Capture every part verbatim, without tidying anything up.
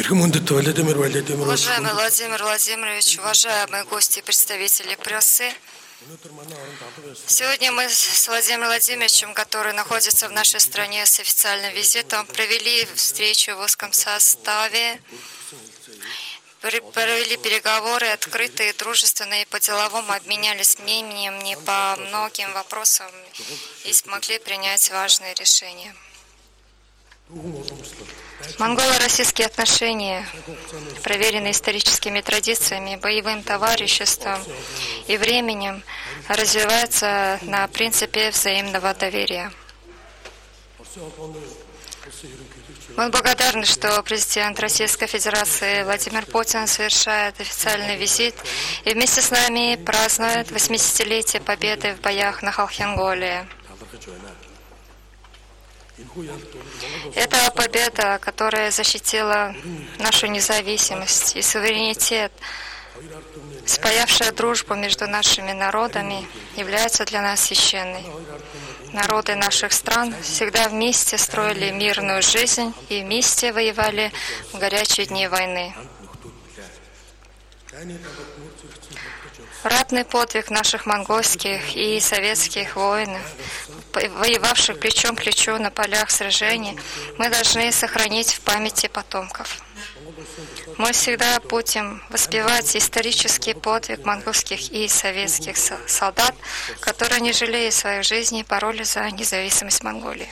Уважаемый Владимир Владимирович, уважаемые гости и представители прессы, сегодня мы с Владимиром Владимировичем, который находится в нашей стране с официальным визитом, провели встречу в узком составе, провели переговоры открытые, дружественные, по-деловому обменялись мнениями по многим вопросам и смогли принять важные решения. Монголо-российские отношения, проверенные историческими традициями, боевым товариществом и временем, развиваются на принципе взаимного доверия. Мы благодарны, что президент Российской Федерации Владимир Путин совершает официальный визит и вместе с нами празднует восьмидесятилетие победы в боях на Халхин-Голе. Это победа, которая защитила нашу независимость и суверенитет, спаявшая дружбу между нашими народами, является для нас священной. Народы наших стран всегда вместе строили мирную жизнь и вместе воевали в горячие дни войны. Ратный подвиг наших монгольских и советских воинов, воевавших плечом к плечу на полях сражений, мы должны сохранить в памяти потомков. Мы всегда будем воспевать исторический подвиг монгольских и советских солдат, которые, не жалея своих жизней, боролись за независимость Монголии.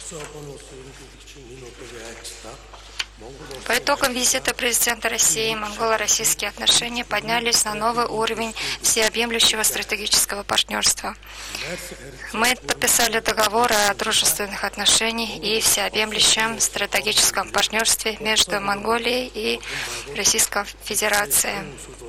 По итогам визита президента России монголо-российские отношения поднялись на новый уровень всеобъемлющего стратегического партнерства. Мы подписали договор о дружественных отношениях и всеобъемлющем стратегическом партнерстве между Монголией и Российской Федерацией.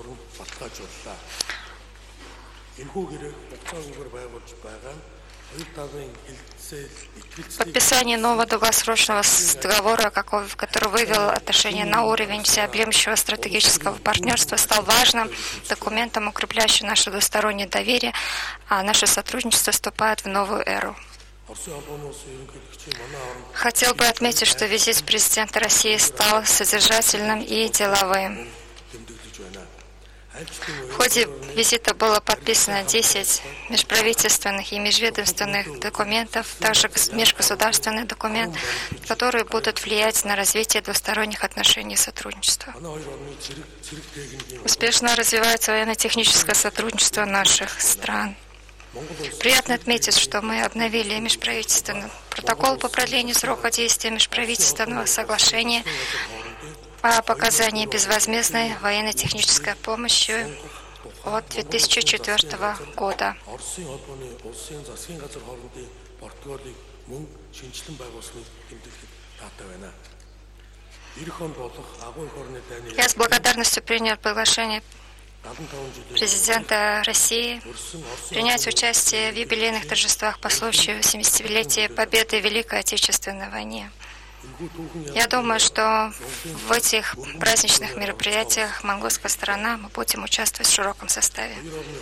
Подписание нового долгосрочного договора, который вывел отношения на уровень всеобъемлющего стратегического партнерства, стал важным документом, укрепляющим наше двустороннее доверие, а наше сотрудничество вступает в новую эру. Хотел бы отметить, что визит президента России стал содержательным и деловым. В ходе визита было подписано десять межправительственных и межведомственных документов, также межгосударственный документ, которые будут влиять на развитие двусторонних отношений и сотрудничества. Успешно развивается военно-техническое сотрудничество наших стран. Приятно отметить, что мы обновили межправительственный протокол по продлению срока действия межправительственного соглашения о показании безвозмездной военно-технической помощи от две тысячи четвёртого года. Я с благодарностью принял приглашение президента России принять участие в юбилейных торжествах по случаю семидесятилетия победы в Великой Отечественной войне. Я думаю, что в этих праздничных мероприятиях монгольская сторона мы будем участвовать в широком составе.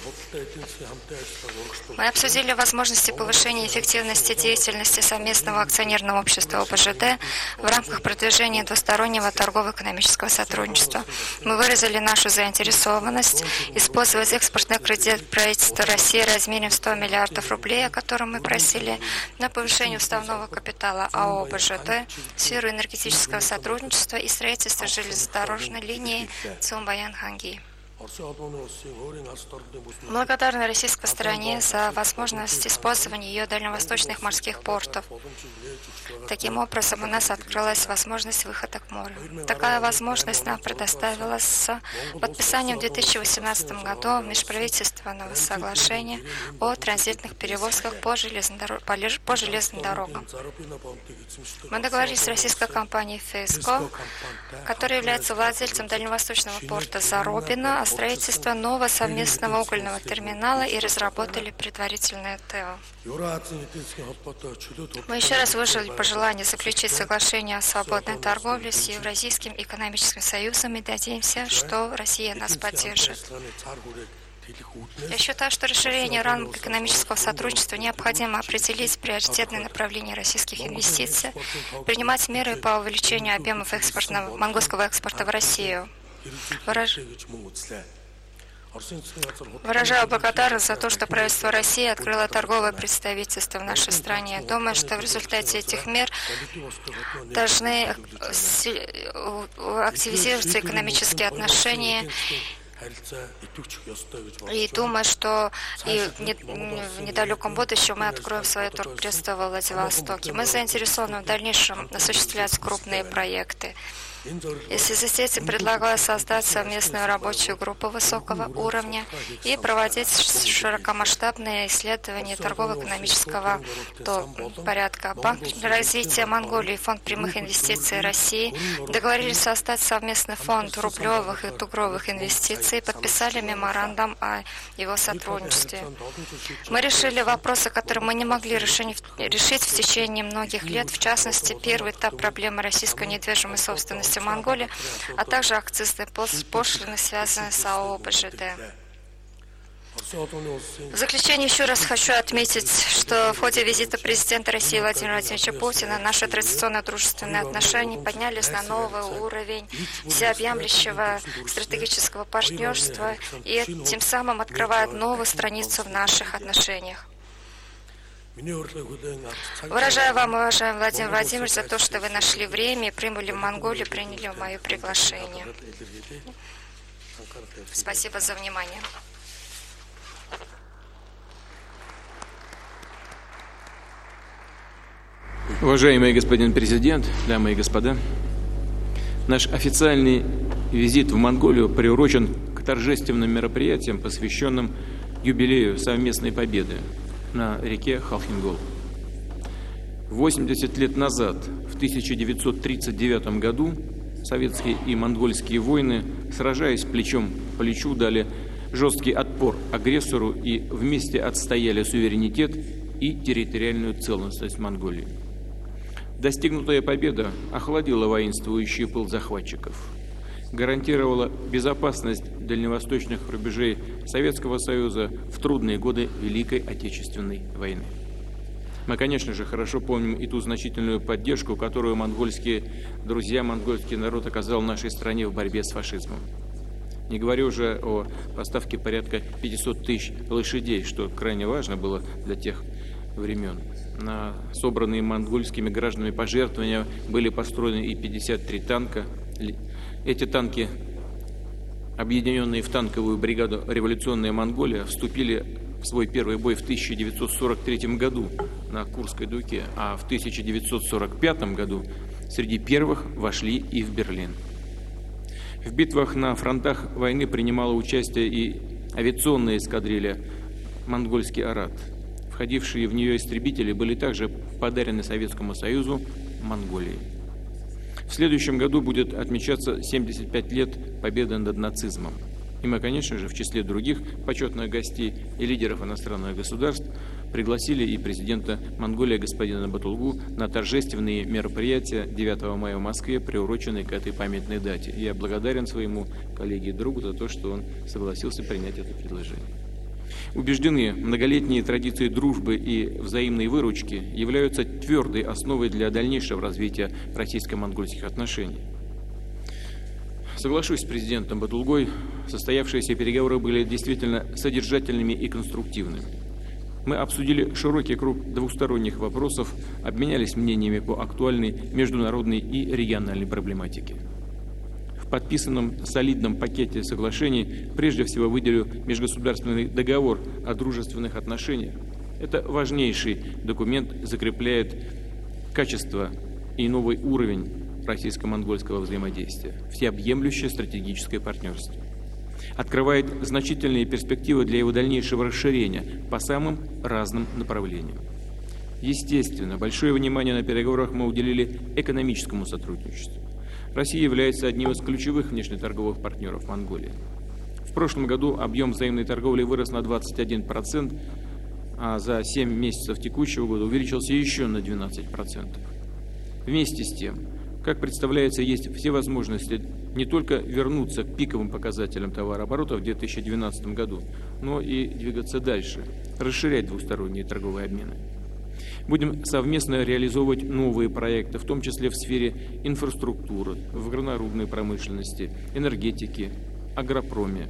Мы обсудили возможности повышения эффективности деятельности совместного акционерного общества ОБЖД в рамках продвижения двустороннего торгово-экономического сотрудничества. Мы выразили нашу заинтересованность использовать экспортный кредит правительства России в размере в сто миллиардов рублей, о котором мы просили, на повышение уставного капитала АО ОБЖД, сферу энергетического сотрудничества и строительства железнодорожной линии Цумбаян-Ханги. Благодарны российской стороне за возможность использования ее дальневосточных морских портов. Таким образом, у нас открылась возможность выхода к морю. Такая возможность нам предоставилась с подписанием в две тысячи восемнадцатом году межправительственного соглашения о транзитных перевозках по железным, дорог... по железным дорогам. Мы договорились с российской компанией ФСКО, которая является владельцем дальневосточного порта Заробино, строительства нового совместного угольного терминала и разработали предварительное ТЭО. Мы еще раз выразили пожелание заключить соглашение о свободной торговле с Евразийским экономическим союзом и надеемся, что Россия нас поддержит. Я считаю, что расширение рамок экономического сотрудничества необходимо определить приоритетные направления российских инвестиций, принимать меры по увеличению объемов экспортного, монгольского экспорта в Россию. Выраж... Выражаю благодарность за то, что правительство России открыло торговое представительство в нашей стране. Думаю, что в результате этих мер должны активизироваться экономические отношения. И думаю, что и в недалеком будущем мы откроем свое торгпредство во Владивостоке. Мы заинтересованы в дальнейшем осуществлять крупные проекты. И в связи с этим предлагаю создать совместную рабочую группу высокого уровня и проводить широкомасштабные исследования торгово-экономического порядка. Банк развития Монголии и Фонд прямых инвестиций России договорились создать совместный фонд рублевых и тугровых инвестиций и подписали меморандум о его сотрудничестве. Мы решили вопросы, которые мы не могли решить в течение многих лет, в частности, первый этап проблемы российской недвижимой собственности в Монголии, а также акцизные пошлины, связанные с АО БЖД. В заключение еще раз хочу отметить, что в ходе визита президента России Владимира Владимировича Путина наши традиционные дружественные отношения поднялись на новый уровень всеобъемлющего стратегического партнерства и тем самым открывают новую страницу в наших отношениях. Выражаю вам, уважаемый Владимир Владимирович, за то, что вы нашли время и прибыли в Монголию, приняли мое приглашение. Спасибо за внимание. Уважаемый господин президент, дамы и господа, наш официальный визит в Монголию приурочен к торжественным мероприятиям, посвященным юбилею совместной победы на реке Халхин-Гол. восемьдесят лет назад, в тысяча девятьсот тридцать девятом году, советские и монгольские воины, сражаясь плечом к плечу, дали жесткий отпор агрессору и вместе отстояли суверенитет и территориальную целостность Монголии. Достигнутая победа охладила воинствующий пыл захватчиков, гарантировала безопасность дальневосточных рубежей Советского Союза в трудные годы Великой Отечественной войны. Мы, конечно же, хорошо помним и ту значительную поддержку, которую монгольские друзья, монгольский народ оказал нашей стране в борьбе с фашизмом. Не говоря уже о поставке порядка пятисот тысяч лошадей, что крайне важно было для тех времен. На собранные монгольскими гражданами пожертвования были построены и пятьдесят три танка. Эти танки, объединенные в танковую бригаду «Революционная Монголия», вступили в свой первый бой в тысяча девятьсот сорок третьем году на Курской дуге, а в тысяча девятьсот сорок пятом году среди первых вошли и в Берлин. В битвах на фронтах войны принимала участие и авиационная эскадрилья «Монгольский арат». Входившие в нее истребители были также подарены Советскому Союзу Монголии. В следующем году будет отмечаться семьдесят пять лет победы над нацизмом. И мы, конечно же, в числе других почетных гостей и лидеров иностранных государств пригласили и президента Монголии господина Батулгу на торжественные мероприятия девятого мая в Москве, приуроченные к этой памятной дате. И я благодарен своему коллеге и другу за то, что он согласился принять это предложение. Убеждены, многолетние традиции дружбы и взаимной выручки являются твердой основой для дальнейшего развития российско-монгольских отношений. Соглашусь с президентом Батулгой, состоявшиеся переговоры были действительно содержательными и конструктивными. Мы обсудили широкий круг двусторонних вопросов, обменялись мнениями по актуальной международной и региональной проблематике. В подписанном солидном пакете соглашений прежде всего выделю межгосударственный договор о дружественных отношениях. Это важнейший документ, закрепляет качество и новый уровень российско-монгольского взаимодействия, всеобъемлющее стратегическое партнерство. Открывает значительные перспективы для его дальнейшего расширения по самым разным направлениям. Естественно, большое внимание на переговорах мы уделили экономическому сотрудничеству. Россия является одним из ключевых внешнеторговых партнеров Монголии. В прошлом году объем взаимной торговли вырос на двадцать один процент, а за семь месяцев текущего года увеличился еще на двенадцать процентов. Вместе с тем, как представляется, есть все возможности не только вернуться к пиковым показателям товарооборота в две тысячи двенадцатом году, но и двигаться дальше, расширять двусторонние торговые обмены. Будем совместно реализовывать новые проекты, в том числе в сфере инфраструктуры, в агрономорудной промышленности, энергетики, агропроме.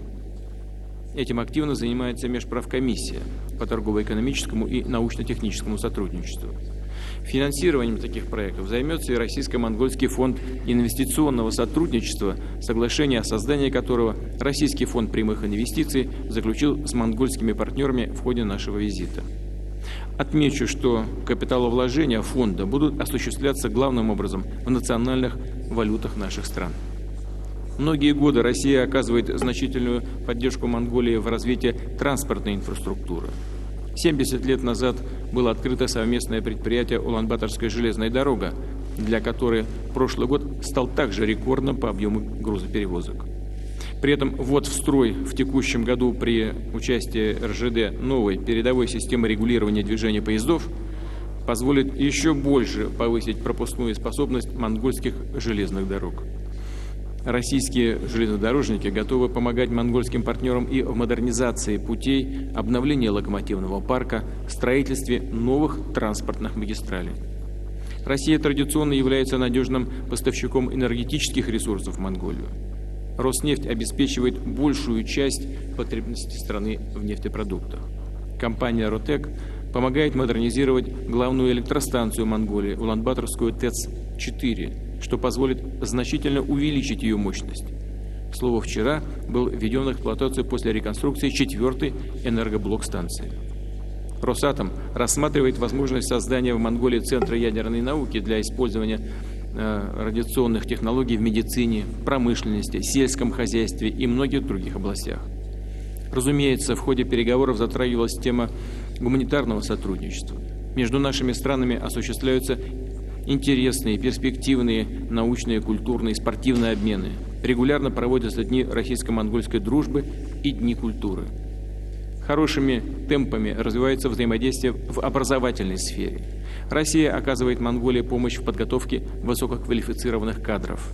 Этим активно занимается Межправкомиссия по торгово-экономическому и научно-техническому сотрудничеству. Финансированием таких проектов займется и Российско-Монгольский фонд инвестиционного сотрудничества, соглашение о создании которого Российский фонд прямых инвестиций заключил с монгольскими партнерами в ходе нашего визита. Отмечу, что капиталовложения фонда будут осуществляться главным образом в национальных валютах наших стран. Многие годы Россия оказывает значительную поддержку Монголии в развитии транспортной инфраструктуры. семьдесят лет назад было открыто совместное предприятие «Улан-Баторская железная дорога», для которой прошлый год стал также рекордным по объему грузоперевозок. При этом ввод в строй в текущем году при участии эр жэ дэ новой передовой системы регулирования движения поездов позволит еще больше повысить пропускную способность монгольских железных дорог. Российские железнодорожники готовы помогать монгольским партнерам и в модернизации путей, обновлении локомотивного парка, строительстве новых транспортных магистралей. Россия традиционно является надежным поставщиком энергетических ресурсов в Монголию. Роснефть обеспечивает большую часть потребностей страны в нефтепродуктах. Компания «Ротек» помогает модернизировать главную электростанцию Монголии, Улан-Баторскую ТЭЦ четыре, что позволит значительно увеличить ее мощность. К слову, вчера был введен в эксплуатацию после реконструкции четвертый энергоблок станции. Росатом рассматривает возможность создания в Монголии центра ядерной науки для использования э, радиационных технологий в медицине, промышленности, сельском хозяйстве и многих других областях. Разумеется, в ходе переговоров затрагивалась тема гуманитарного сотрудничества. Между нашими странами осуществляются интересные, перспективные научные, культурные, спортивные обмены. Регулярно проводятся дни российско-монгольской дружбы и дни культуры. Хорошими темпами развивается взаимодействие в образовательной сфере. Россия оказывает Монголии помощь в подготовке высококвалифицированных кадров.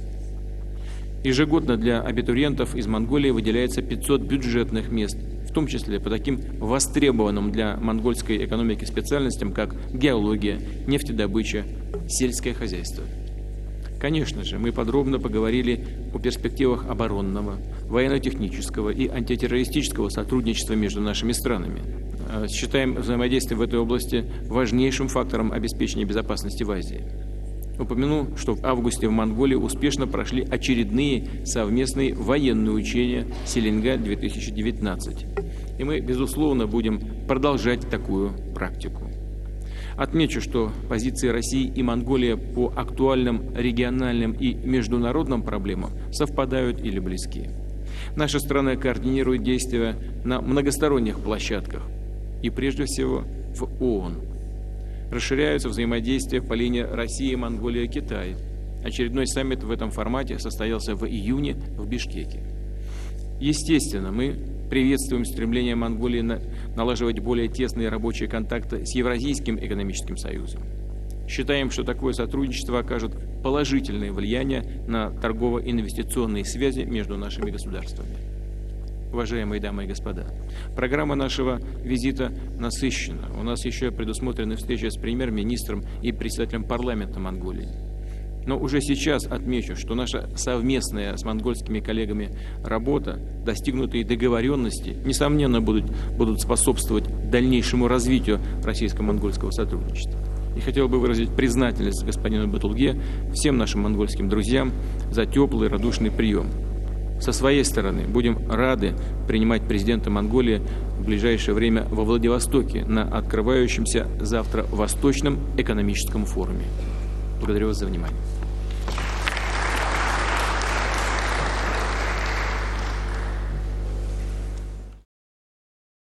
Ежегодно для абитуриентов из Монголии выделяется пятьсот бюджетных мест, в том числе по таким востребованным для монгольской экономики специальностям, как геология, нефтедобыча, сельское хозяйство. Конечно же, мы подробно поговорили о перспективах оборонного, военно-технического и антитеррористического сотрудничества между нашими странами. Считаем взаимодействие в этой области важнейшим фактором обеспечения безопасности в Азии. Упомяну, что в августе в Монголии успешно прошли очередные совместные военные учения «Селенга-две тысячи девятнадцать». И мы, безусловно, будем продолжать такую практику. Отмечу, что позиции России и Монголии по актуальным региональным и международным проблемам совпадают или близки. Наши страны координируют действия на многосторонних площадках и, прежде всего, в ООН. Расширяются взаимодействия по линии Россия, Монголия, Китай. Очередной саммит в этом формате состоялся в июне в Бишкеке. Естественно, мы приветствуем стремление Монголии на, налаживать более тесные рабочие контакты с Евразийским экономическим союзом. Считаем, что такое сотрудничество окажет положительное влияние на торгово-инвестиционные связи между нашими государствами. Уважаемые дамы и господа, программа нашего визита насыщена. У нас еще предусмотрены встречи с премьер-министром и председателем парламента Монголии. Но уже сейчас отмечу, что наша совместная с монгольскими коллегами работа, достигнутые договоренности, несомненно, будут, будут способствовать дальнейшему развитию российско-монгольского сотрудничества. И хотел бы выразить признательность господину Батулге, всем нашим монгольским друзьям за теплый, радушный прием. Со своей стороны будем рады принимать президента Монголии в ближайшее время во Владивостоке на открывающемся завтра Восточном экономическом форуме. Благодарю вас за внимание.